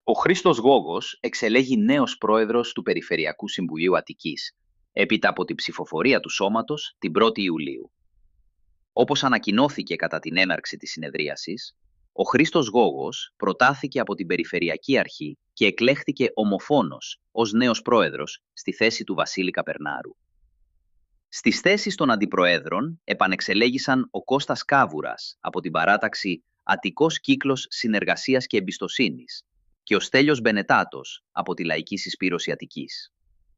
Ο Χρήστος Γόγος εξελέγει νέος πρόεδρος του Περιφερειακού Συμβουλίου Αττικής, έπειτα από την ψηφοφορία του Σώματος την 1η Ιουλίου. Όπως ανακοινώθηκε κατά την έναρξη της συνεδρίασης, ο Χρήστος Γόγος προτάθηκε από την Περιφερειακή Αρχή και εκλέχθηκε ομοφώνος ως νέος πρόεδρος στη θέση του Βασίλη Καπερνάρου. Στις θέσεις των αντιπροέδρων επανεξελέγησαν ο Κώστας Κάβουρας από την παράταξη Αττικός Κύκλος Συνεργασίας και Εμπιστοσύνης και ο Στέλιος Μπενετάτος από τη Λαϊκή Συσπήρωση Αττικής.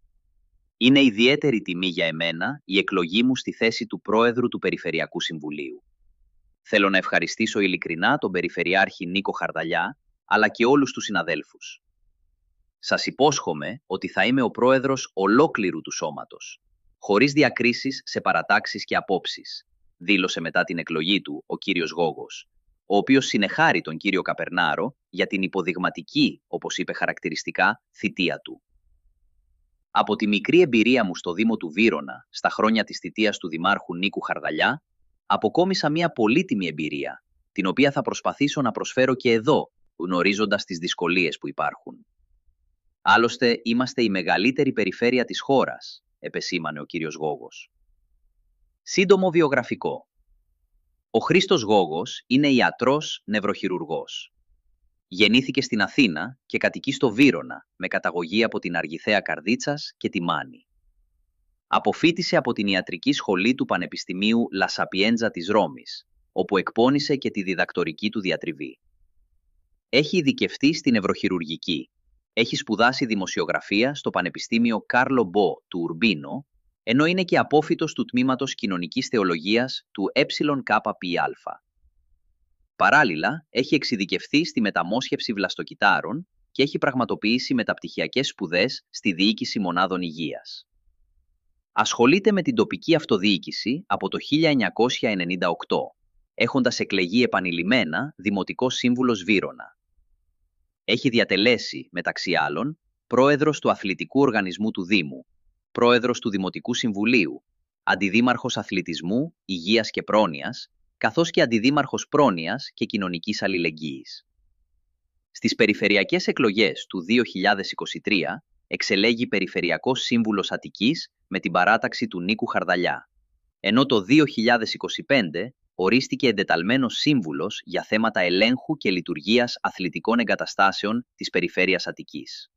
Είναι ιδιαίτερη τιμή για εμένα η εκλογή μου στη θέση του Πρόεδρου του Περιφερειακού Συμβουλίου. Θέλω να ευχαριστήσω ειλικρινά τον Περιφερειάρχη Νίκο Χαρδαλιά, αλλά και όλους τους συναδέλφους. Σας υπόσχομαι ότι θα είμαι ο Πρόεδρος ολόκληρου του Σώματος, χωρίς διακρίσεις σε παρατάξεις και απόψεις, δήλωσε μετά την εκλογή του ο κύριος Γόγος, ο οποίος συνεχάρει τον κύριο Καπερνάρο για την υποδειγματική, όπως είπε χαρακτηριστικά, θητεία του. Από τη μικρή εμπειρία μου στο Δήμο του Βύρωνα, στα χρόνια της θητείας του Δημάρχου Νίκου Χαρδαλιά, αποκόμισα μια πολύτιμη εμπειρία, την οποία θα προσπαθήσω να προσφέρω και εδώ, γνωρίζοντας τις δυσκολίες που υπάρχουν. Άλλωστε, είμαστε η μεγαλύτερη περιφέρεια της χώρας, επεσήμανε ο κύριος Γόγος. Σύντομο βιογραφικό. Ο Χρήστος Γόγος είναι ιατρός νευροχειρουργός. Γεννήθηκε στην Αθήνα και κατοικεί στο Βύρωνα, με καταγωγή από την Αργιθέα Καρδίτσας και τη Μάνη. Αποφοίτησε από την Ιατρική Σχολή του Πανεπιστημίου Λα Σαπιέντζα της Ρώμης, όπου εκπώνησε και τη διδακτορική του διατριβή. Έχει ειδικευτεί στην νευροχειρουργική. Έχει σπουδάσει δημοσιογραφία στο Πανεπιστήμιο Κάρλο Μπο του Ουρμπίνο, ενώ είναι και απόφοιτος του Τμήματος Κοινωνικής Θεολογίας του ΕΚΠΑ. Παράλληλα, έχει εξειδικευθεί στη μεταμόσχευση βλαστοκυτάρων και έχει πραγματοποιήσει μεταπτυχιακές σπουδές στη διοίκηση μονάδων υγείας. Ασχολείται με την τοπική αυτοδιοίκηση από το 1998, έχοντας εκλεγεί επανειλημμένα Δημοτικός Σύμβουλος Βύρωνα. Έχει διατελέσει, μεταξύ άλλων, πρόεδρος του Αθλητικού Οργανισμού του Δήμου, πρόεδρος του Δημοτικού Συμβουλίου, αντιδήμαρχος Αθλητισμού, Υγείας και Πρόνοιας, καθώς και αντιδήμαρχος Πρόνοιας και Κοινωνικής Αλληλεγγύης. Στις περιφερειακές εκλογές του 2023 εξελέγει Περιφερειακός Σύμβουλος Αττικής με την παράταξη του Νίκου Χαρδαλιά, ενώ το 2025 ορίστηκε εντεταλμένος σύμβουλος για θέματα ελέγχου και λειτουργίας αθλητικών εγκαταστάσεων της Περιφέρειας Αττικής.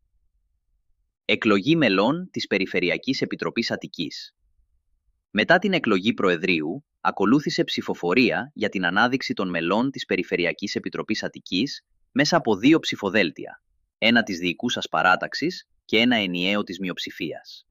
Εκλογή μελών της Περιφερειακής Επιτροπής Αττικής. Μετά την εκλογή Προεδρίου, ακολούθησε ψηφοφορία για την ανάδειξη των μελών της Περιφερειακής Επιτροπής Αττικής μέσα από 2 ψηφοδέλτια, ένα της διοικούσας παράταξης και ένα ενιαίο της μειοψηφίας.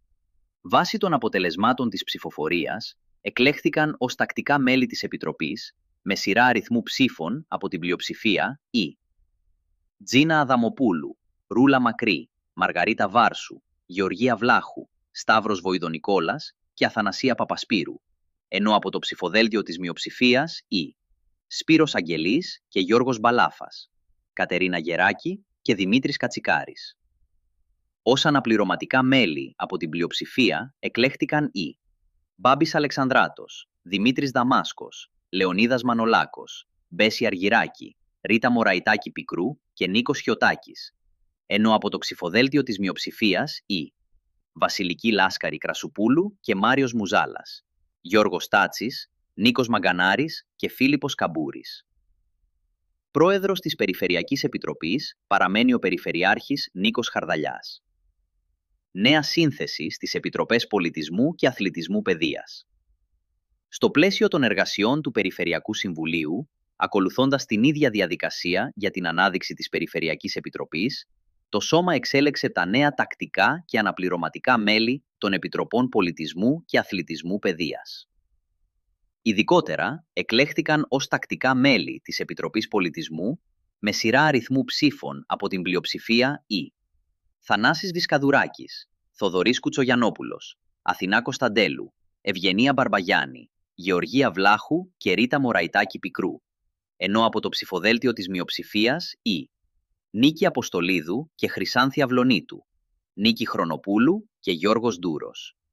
Βάσει των αποτελεσμάτων της ψηφοφορίας, εκλέχθηκαν ως τακτικά μέλη της Επιτροπής, με σειρά αριθμού ψήφων από την πλειοψηφία, οι Τζίνα Αδαμοπούλου, Ρούλα Μακρύ, Μαργαρίτα Βάρσου, Γεωργία Βλάχου, Σταύρος Βοηδονικόλας και Αθανασία Παπασπύρου, ενώ από το ψηφοδέλτιο της μειοψηφίας οι Σπύρος Αγγελής και Γιώργος Μπαλάφας, Κατερίνα Γεράκη και Δημήτρης Κατσικάρης. Ως αναπληρωματικά μέλη από την πλειοψηφία εκλέχτηκαν οι Μπάμπης Αλεξανδράτος, Δημήτρης Δαμάσκος, Λεωνίδας Μανολάκος, Μπέση Αργυράκη, Ρίτα Μωραϊτάκη Πικρού και Νίκος Χιωτάκης, ενώ από το ψηφοδέλτιο της μειοψηφίας οι Βασιλική Λάσκαρη Κρασουπούλου και Μάριος Μουζάλας, Γιώργος Τάτσης, Νίκος Μαγκανάρης και Φίλιππος Καμπούρης. Πρόεδρος της Περιφερειακής Επιτροπής παραμένει ο Περιφερειάρχης Νίκος Χαρδαλιάς. Νέα σύνθεση στις Επιτροπές Πολιτισμού και Αθλητισμού Παιδείας. Στο πλαίσιο των εργασιών του Περιφερειακού Συμβουλίου, ακολουθώντας την ίδια διαδικασία για την ανάδειξη της Περιφερειακής Επιτροπής, το Σώμα εξέλεξε τα νέα τακτικά και αναπληρωματικά μέλη των Επιτροπών Πολιτισμού και Αθλητισμού Παιδείας. Ειδικότερα, εκλέχθηκαν ως τακτικά μέλη της Επιτροπής Πολιτισμού με σειρά αριθμού ψήφων από την πλειοψηφία οι Θανάσης Βυσκαδουράκης, Θοδωρής Κουτσογιαννόπουλος, Αθηνά Κωνσταντέλου, Ευγενία Μπαρμπαγιάννη, Γεωργία Βλάχου και Ρίτα Μωραϊτάκη Πικρού, ενώ από το ψηφοδέλτιο της μειοψηφίας οι Νίκη Αποστολίδου και Χρυσάνθη Αυλονίτου, Νίκη Χρονοπούλου και Γιώργος Ντούρος.